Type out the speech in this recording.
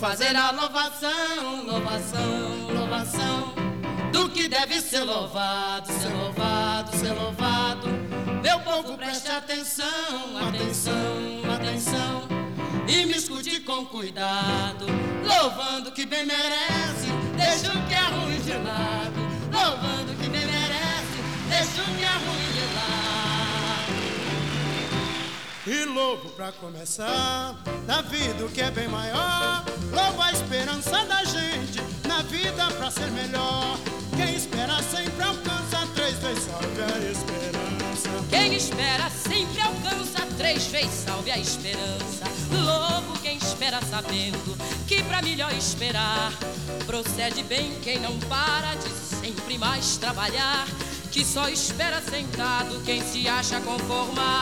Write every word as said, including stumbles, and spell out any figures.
fazer a louvação, louvação, louvação do que deve ser louvado, ser louvado, ser louvado. Meu povo, preste atenção, atenção, atenção, e me escute com cuidado, louvando o que bem merece, deixa o que é ruim de lado, louvando o que bem merece, deixa o que é ruim de lado. E louvo pra começar, na vida o que é bem maior, louvo a esperança da gente, na vida pra ser melhor. Quem espera sempre alcança, três vezes salve a esperança. Quem espera sempre alcança, três vezes salve a esperança. Louvo quem espera sabendo que pra melhor esperar procede bem quem não para de sempre mais trabalhar, que só espera sentado quem se acha conformado.